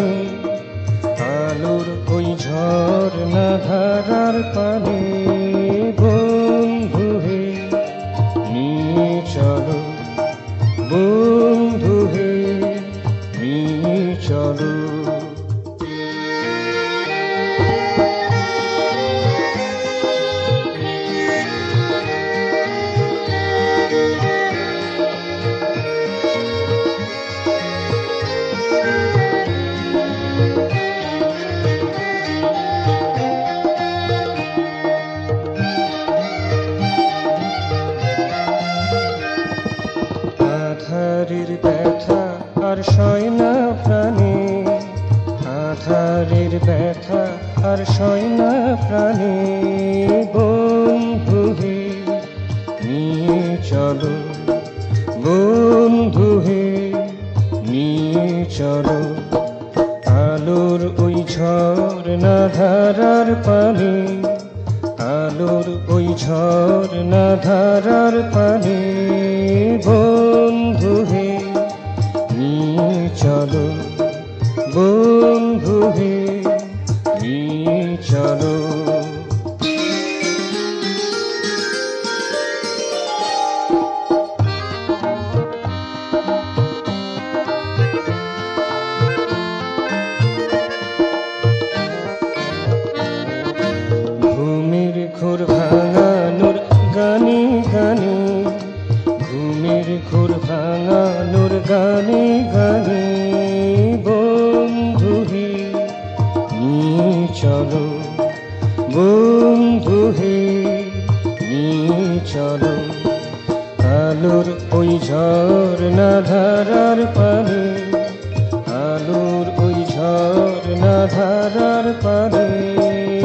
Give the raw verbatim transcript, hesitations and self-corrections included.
আলোর ওই ঝর্ণা ধারার পানে বন্ধু হে নিয়ে চলো, বন্ধু হে নিয়ে চলো। আধারের ব্যথা আর সয় না প্রাণে, আধারের ব্যথা আর সয় না প্রাণে বন্ধু হে নিয়ে চলো, বন্ধু হে নিয়ে চলো। আলোর ওই ঝর্ণা ধারার পানে, আলোর ওই ঝর্ণা ধারার পানে বন্ধু হে নিয়ে চলো, বন্ধু হে নিয়ে চলো। ঘুমের ঘোর ভাঙানোর গানে গানে, ঘুমের ঘোর ভাঙানোর গানে গানে বন্ধু হে নিয়ে চলো, বন্ধু হে নিয়ে চলো। আলোর ওই ঝর্ণা ধারার পানে, আলোর ওই ঝর্ণা ধারার পানে